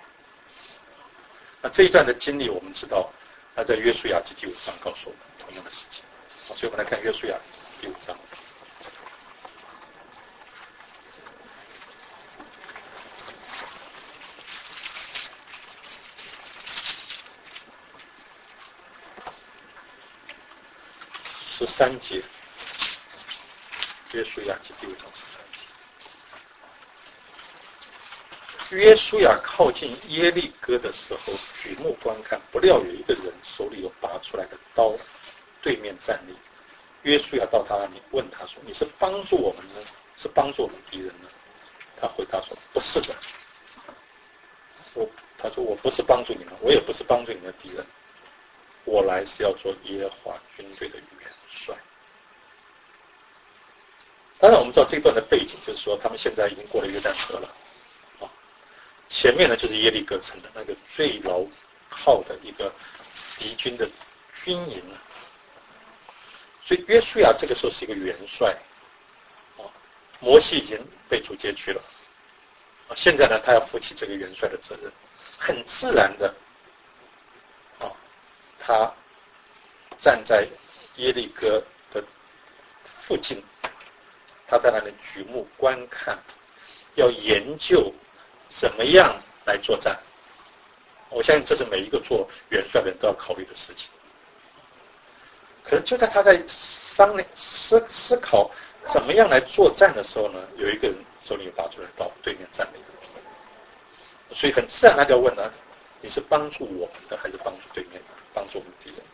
那这一段的经历，我们知道，在约书亚记第5章告诉我们同样的事情。所以我们来看约书亚第5章。13节，约书亚记第5章13节。约书亚靠近耶利哥的时候，举目观看，不料有一个人手里有拔出来的刀，对面站立。约书亚到他那里问他说：“你是帮助我们呢，是帮助我们敌人呢？”他回答说：“不是的。”他说：“我不是帮助你们，我也不是帮助你们的敌人。我来是要做耶和华军队的元帅。” 当然我们知道这段的背景就是说他们现在已经过了约旦河了，前面呢就是耶利哥城的那个最牢靠的一个敌军的军营了。所以约书亚这个时候是一个元帅，摩西已经被主接去了，现在呢他要负起这个元帅的责任，很自然的，他站在耶利哥的附近，他在那里举目观看，要研究怎么样来作战。我相信这是每一个做元帅的人都要考虑的事情。可是就在他在思考怎么样来作战的时候呢，有一个人手里有把出来到对面站了一个，所以很自然他就问了，你是帮助我们的还是帮助对面的，帮助我们敌人？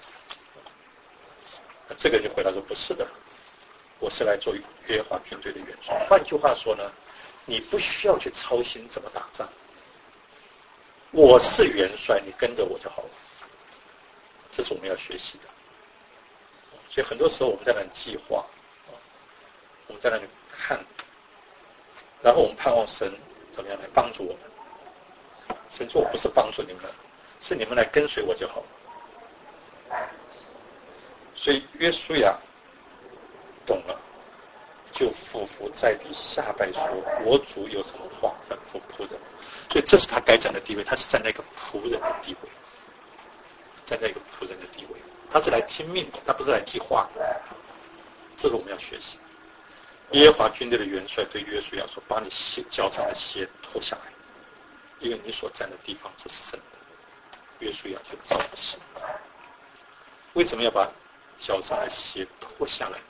这个人就回答说，不是的，我是来做约华军队的元帅。换句话说呢，你不需要去操心怎么打仗，我是元帅，你跟着我就好了。这是我们要学习的。所以很多时候我们在那里计划，我们在那里看，然后我们盼望神怎么样来帮助我们。神说，我不是帮助你们，是你们来跟随我就好了。所以约书亚懂了，就俯伏在地下拜说，我主有什么话吩咐仆人。所以这是他该站的地位，他是站在一个仆人的地位，站在一个仆人的地位，他是来听命的，他不是来计划的。这是我们要学习的。耶和华军队的元帅对约书亚说，把你脚上的鞋脱下来，因为你所站的地方是圣的。约书亚就照着行。为什么要把脚上的鞋脱下来呢？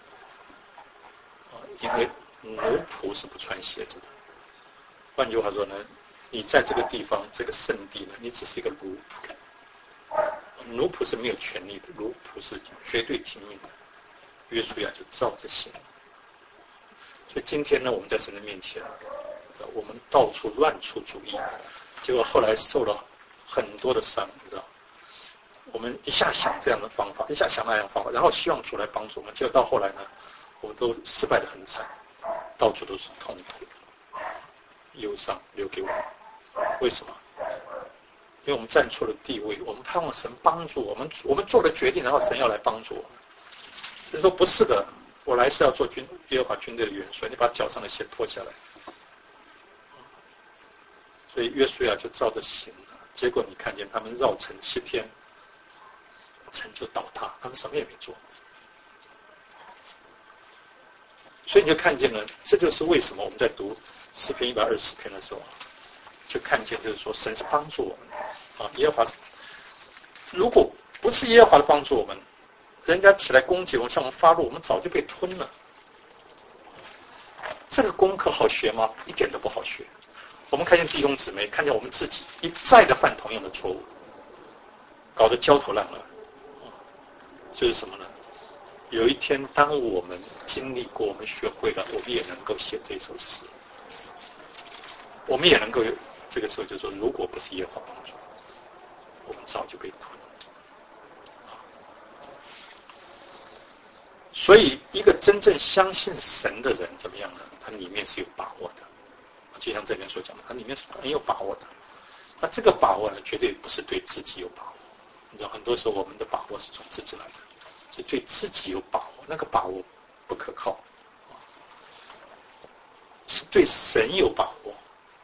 因为奴仆是不穿鞋子的。换句话说呢，你在这个地方这个圣地呢，你只是一个奴仆。奴仆是没有权利的，奴仆是绝对听命的。约书亚就照着行。所以今天呢，我们在神的面前，我们到处乱出主意，结果后来受了很多的伤，你知道？我们一下想这样的方法，一下想那样的方法，然后希望主来帮助我们，结果到后来呢，我们都失败得很惨，到处都是痛苦、忧伤留给我们。为什么？因为我们站错了地位，我们盼望神帮助我们，我们做了决定，然后神要来帮助我们。所以说不是的，我来是要做耶和华军队的元帅，你把脚上的鞋脱下来。所以约书亚就照着行了，结果你看见他们绕城7天，城就倒塌，他们什么也没做。所以你就看见了，这就是为什么我们在读诗篇124篇的时候，就看见就是说神是帮助我们的。耶和华是，如果不是耶和华的帮助我们，人家起来攻击我们，向我们发怒，我们早就被吞了。这个功课好学吗？一点都不好学。我们看见弟兄姊妹，看见我们自己一再的犯同样的错误，搞得焦头烂额。就是什么呢？有一天当我们经历过，我们学会了，我们也能够写这首诗，我们也能够这个时候就说，如果不是耶和华帮助，我们早就被吞了。所以一个真正相信神的人怎么样呢？他里面是有把握的，就像这边所讲的，他里面是很有把握的。那这个把握呢，绝对不是对自己有把握。你知道，很多时候我们的把握是从自己来的，所以对自己有把握，那个把握不可靠，是对神有把握。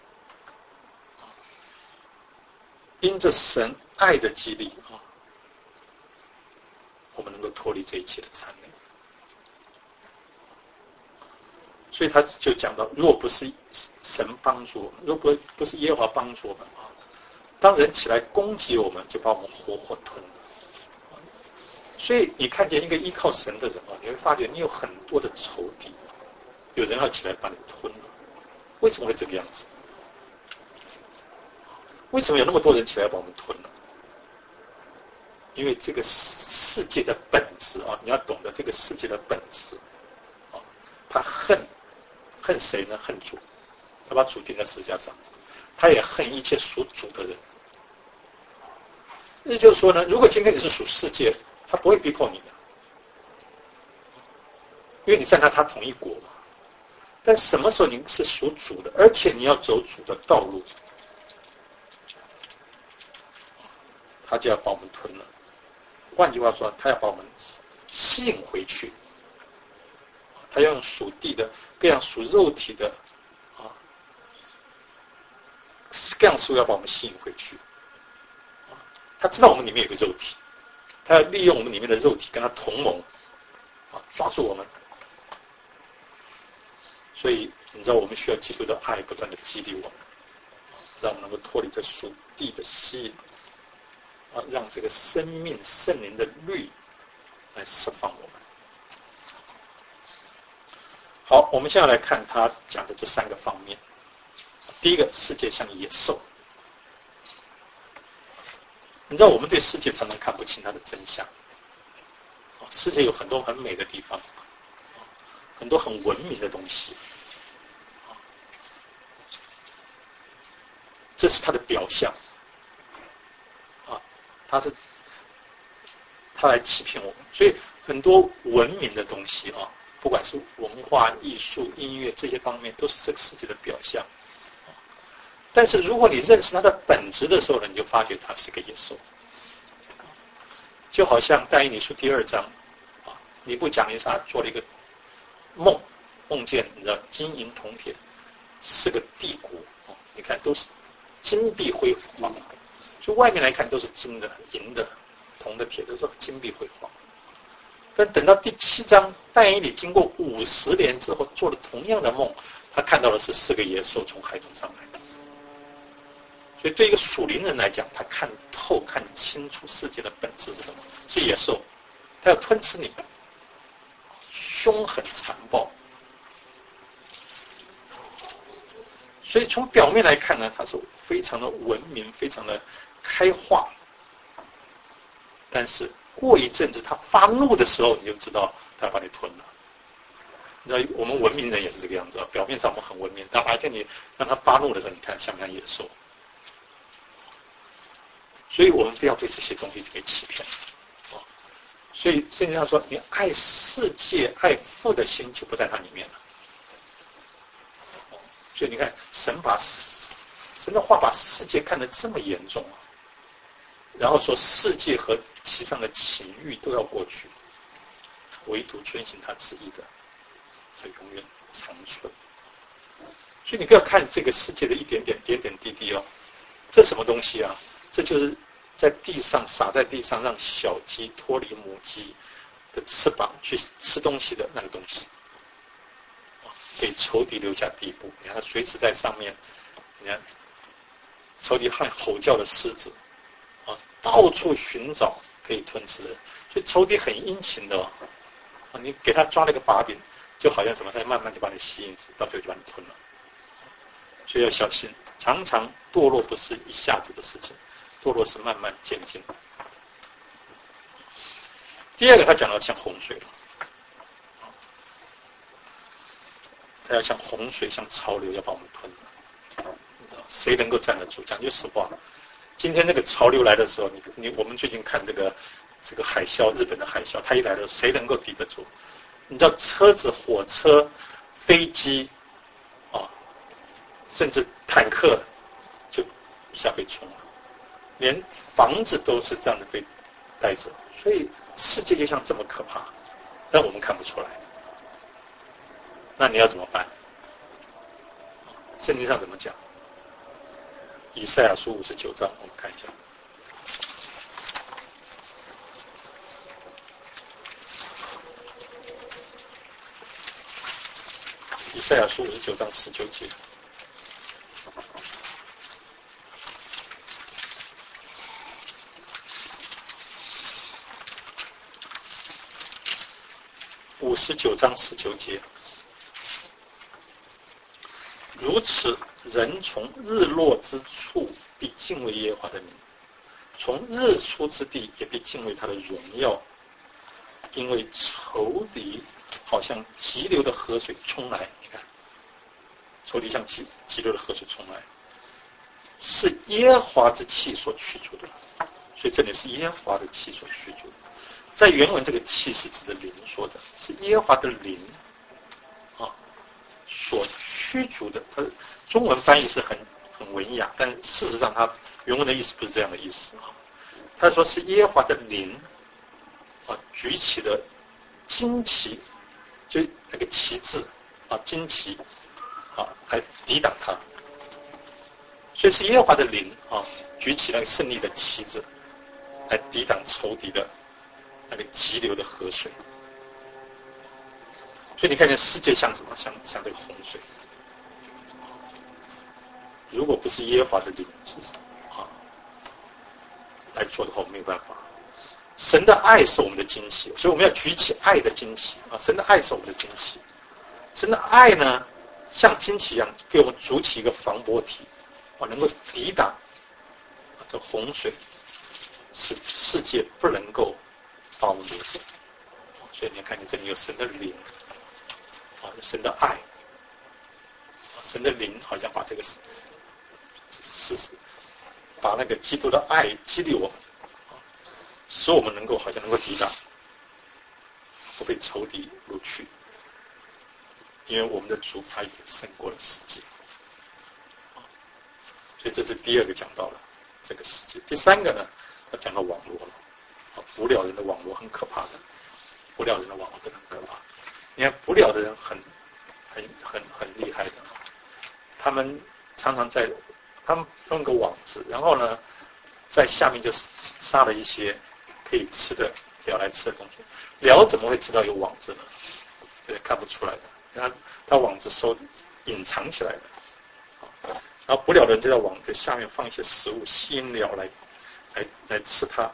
因着神爱的激励我们能够脱离这一切的残累。所以他就讲到，若不是神帮助我们，若不是耶和华帮助我们当人起来攻击我们，就把我们活活吞了。所以你看见一个依靠神的人你会发觉你有很多的仇敌，有人要起来把你吞了。为什么会这个样子？为什么有那么多人起来把我们吞了？因为这个世界的本质你要懂得这个世界的本质他恨谁呢？恨主，他把主钉在十字架上，他也恨一切属主的人。也就是说呢，如果今天你是属世界，他不会逼迫你的， 因为你站他同一国嘛。但什么时候你是属主的，而且你要走主的道路，他就要把我们吞了。换句话说，他要把我们吸引回去，他要用属地的各样属肉体的各样事物要把我们吸引回去。他知道我们里面有个肉体，他要利用我们里面的肉体跟他同盟，抓住我们。所以你知道我们需要基督的爱不断的激励我们，让我们能够脱离这属地的吸引，让这个生命圣灵的律来释放我们。好，我们现在来看他讲的这3个方面。第一个，世界像野兽。你知道我们对世界常常看不清它的真相。世界有很多很美的地方，很多很文明的东西，这是它的表象。他来欺骗我们，所以很多文明的东西不管是文化、艺术、音乐这些方面，都是这个世界的表象。但是如果你认识它的本质的时候呢，你就发觉它是个野兽。就好像但以理书第2章，尼布甲尼撒做了一个梦，梦见你知道金银铜铁4个帝国，你看都是金碧辉煌，就外面来看都是金的、银的、铜的、铁的，都是金碧辉煌。但等到第7章，但以理经过50年之后做了同样的梦，他看到的是4个野兽从海中上来。所以对一个属灵人来讲，他看透看清楚世界的本质是什么，是野兽，他要吞吃你们，凶狠残暴。所以从表面来看呢，他是非常的文明，非常的开化。但是过一阵子他发怒的时候，你就知道他要把你吞了。你知道我们文明人也是这个样子，表面上我们很文明，但哪一天你让他发怒的时候，你看像不像野兽？所以我们不要被这些东西给欺骗了。所以圣经上说，你爱世界、爱父的心就不在它里面了。所以你看，神的话把世界看得这么严重然后说世界和其上的情欲都要过去，唯独遵行他旨意的，他永远长存。所以你不要看这个世界的一点点点点滴滴这什么东西啊？这就是在地上撒在地上，让小鸡脱离母鸡的翅膀去吃东西的那个东西，给仇敌留下地步。你看它随时在上面，你看仇敌和吼叫的狮子到处寻找可以吞吃的人，所以仇敌很殷勤的你给他抓了个把柄，就好像什么，他慢慢就把你吸引，到最后就把你吞了。所以要小心，常常堕落不是一下子的事情，堕落是慢慢渐进。第二个，他讲到像洪水了，他要像洪水、像潮流要把我们吞了。谁能够站得住？讲句实话，今天那个潮流来的时候，我们最近看这个海啸，日本的海啸，它一来的时候，谁能够抵得住？你知道车子、火车、飞机甚至坦克就一下被冲了，连房子都是这样子被带走。所以世界就像这么可怕，但我们看不出来。那你要怎么办？圣经上怎么讲？以赛亚书59章，我们看一下。以赛亚书59章19节。59章19节，如此，人从日落之处必敬畏耶和华的名，从日出之地也必敬畏他的荣耀，因为仇敌好像急流的河水冲来，你看，仇敌像急流的河水冲来，是耶和华之气所驱逐的。 所以这里是耶和华的气所居住。在原文这个气是指着灵说的，是耶和华的灵啊所居住的。它中文翻译是很文雅，但事实上它原文的意思不是这样的意思啊。他说是耶和华的灵啊举起了旌旗，就那个旗帜啊旌旗啊来抵挡他。所以是耶和华的灵啊举起那个胜利的旗帜来抵挡仇敌的那个急流的河水。所以你看见世界像什么？像这个洪水。如果不是耶和华的灵来做的话，我们没有办法。神的爱是我们的旌旗，所以我们要举起爱的旌旗啊！神的爱是我们的旌旗，神的爱呢，像旌旗一样，给我们筑起一个防波堤啊，能够抵挡这洪水，使世界不能够把我们夺走。所以你看见这里有神的灵啊，神的爱，神的灵好像把这个把那个基督的爱激励我们，使我们好像能够抵挡，不被仇敌掳去，因为我们的主他已经胜过了世界。所以这是第二个讲到了这个世界。第三个呢，要讲到网络了。捕鸟人的网络很可怕的，捕鸟人的网络真的很可怕。你看捕鸟的人很厉害的，他们常常他们弄个网子，然后呢，在下面就撒了一些可以吃的鸟来吃的东西。鸟怎么会知道有网子呢？对，看不出来的。然后他网子隐藏起来的。然后捕鸟的人就在网子下面放一些食物，吸引鸟来吃它。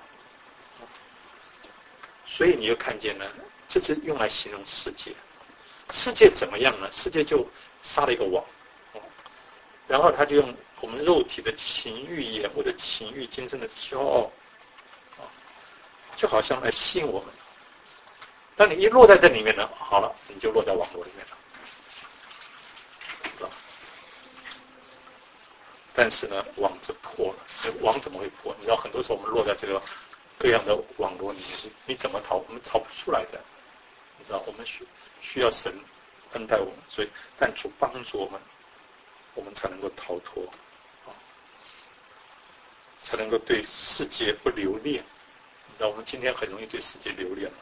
所以你就看见呢，这是用来形容世界。世界怎么样呢？世界就撒了一个网，然后他就用我们肉体的情欲、眼目的情欲、今生的骄傲，就好像来吸引我们。当你一落在这里面呢，好了，你就落在网络里面了。但是呢，网子破了，网怎么会破？你知道，很多时候我们落在这个各样的网络里面，你怎么逃？我们逃不出来的。你知道，我们需要神恩待我们，所以但主帮助我们，我们才能够逃脱，才能够对世界不留恋。你知道，我们今天很容易对世界留恋了。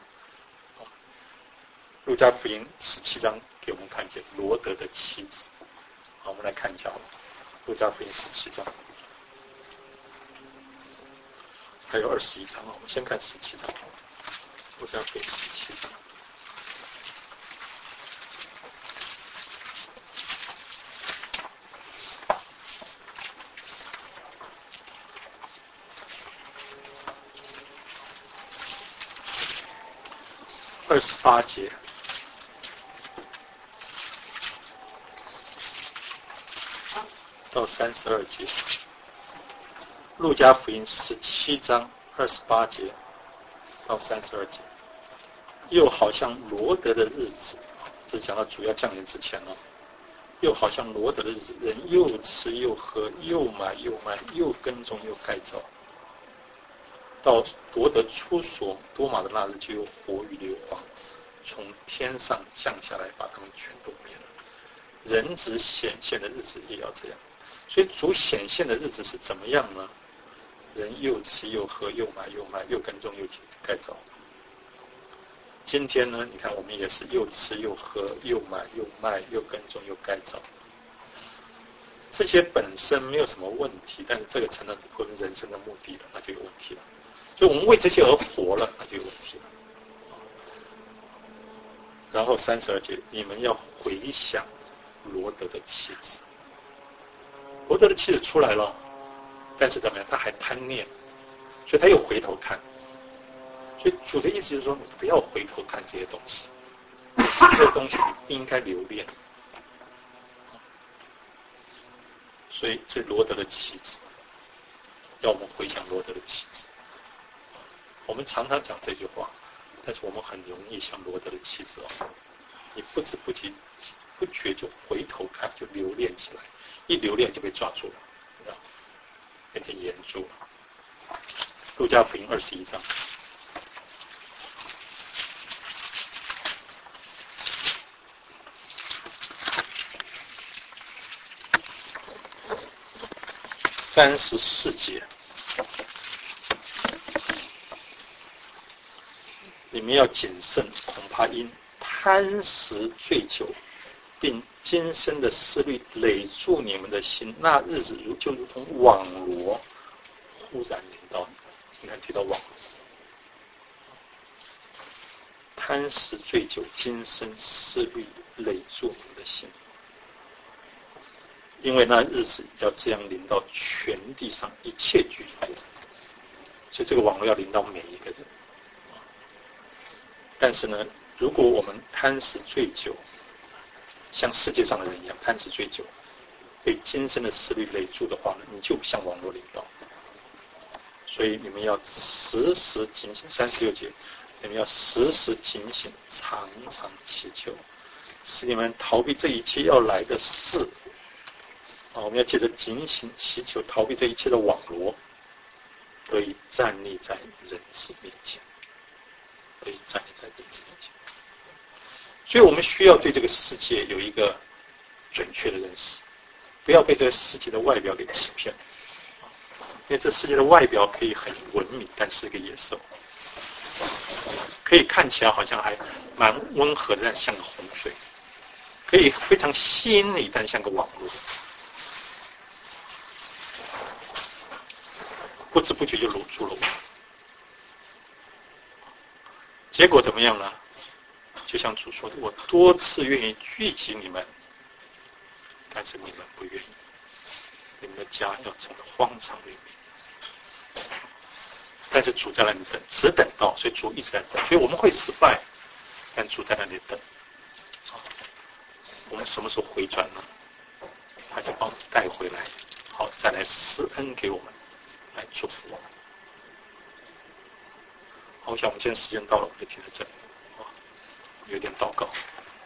路加福音17章给我们看见罗德的妻子。好，我们来看一下路加福音17章，还有21章。我们先看17章。路加福音17章。28节到32节，路加福音17章28节到32节，又好像罗德的日子，这是讲到主要降临之前了。又好像罗德的日子，人又吃又喝，又买又卖，又耕种又盖造。到罗德出所多玛的那日，就有火与硫磺从天上降下来，把他们全都灭了。人子显现的日子也要这样。所以主显现的日子是怎么样呢？人又吃又喝，又买又卖，又耕种又盖造。今天呢，你看我们也是又吃又喝，又买又卖，又耕种又盖造。这些本身没有什么问题，但是这个成了我们人生的目的了，那就有问题了。所以我们为这些而活了，那就有问题了。然后32节，你们要回想罗德的妻子。罗德的妻子出来了，但是怎么样？他还贪念，所以他又回头看。所以主的意思就是说，你不要回头看这些东西，这世界的东西你不应该留恋。所以这罗德的妻子，要我们回想罗德的妻子。我们常常讲这句话，但是我们很容易像罗德的妻子你不知不觉就回头看，就留恋起来，一留恋就被抓住了，变成眼珠了。 路加福音21章。34节，你们要谨慎，恐怕因贪食醉酒，并今生的思虑累住你们的心，那日子就如同网罗忽然临到你。你看提到网罗，贪食醉酒，今生思虑累住你们的心。因为那日子要这样临到全地上一切居住的人，所以这个网络要临到每一个人。但是呢，如果我们贪食醉酒，像世界上的人一样贪食醉酒，被今生的思虑累住的话呢，你就像网络临到。所以你们要时时警醒，36节，你们要时时警醒，常常祈求，使你们逃避这一切要来的事。我们要借着警醒祈求，逃避这一切的网罗，得以站立在人子面前，得以站立在人子面前。所以我们需要对这个世界有一个准确的认识，不要被这个世界的外表给欺骗。因为这世界的外表可以很文明，但是个野兽，可以看起来好像还蛮温和的，但像个洪水，可以非常吸引你，但像个网络，不知不觉就掳住了我们。结果怎么样呢？就像主说的，我多次愿意聚集你们，但是你们不愿意，你们的家要成了荒场里面。但是主在那里等，只等到，所以主一直在等。所以我们会失败，但主在那里等。我们什么时候回转呢？他就把我们带回来，好，再来施恩给我们，来祝福我们。好，我想我们今天时间到了，我们就停在这里。有点祷告。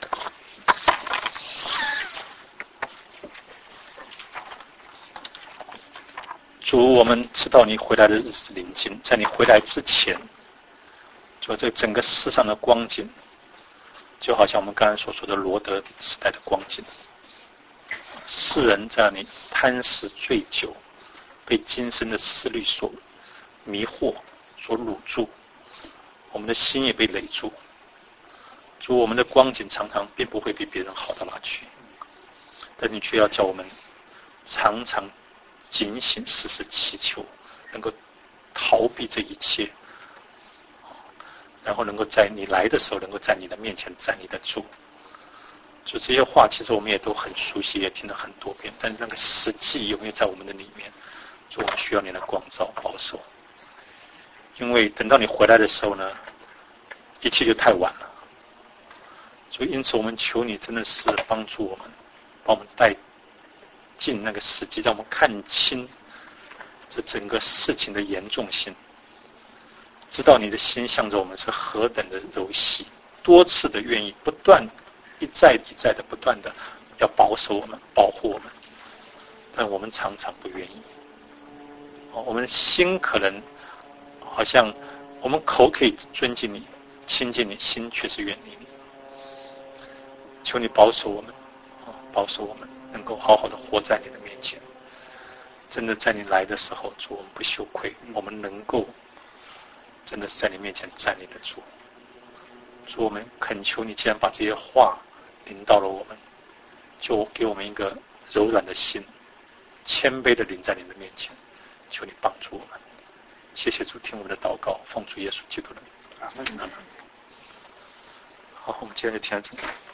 主，我们知道你回来的日子临近，在你回来之前，主，这整个世上的光景，就好像我们刚才所说的罗德时代的光景，世人在那里贪食醉酒，被今生的思虑所迷惑，所掳住，我们的心也被累住。主，我们的光景常常并不会比别人好到哪去，但你却要叫我们常常警醒，时时祈求，能够逃避这一切，然后能够在你来的时候，能够在你的面前站立得住。就这些话，其实我们也都很熟悉，也听了很多遍，但是那个实际有没有在我们的里面？就我们需要你的光照保守，因为等到你回来的时候呢，一切就太晚了。所以因此我们求你真的是帮助我们，把我们带进那个时机，让我们看清这整个事情的严重性，知道你的心向着我们是何等的柔细，多次的愿意不断一再的不断的要保守我们，保护我们，但我们常常不愿意。我们心可能好像我们口可以尊敬你亲近你，心却是远离你。求你保守我们，保守我们能够好好的活在你的面前，真的在你来的时候，主，我们不羞愧，我们能够真的是在你面前站立得住。主，我们恳求你，既然把这些话临到了我们，就给我们一个柔软的心，谦卑的临在你的面前，求你帮助我们。谢谢主，听我们的祷告，奉主耶稣基督的名。阿们。好，我们今天就听到这里。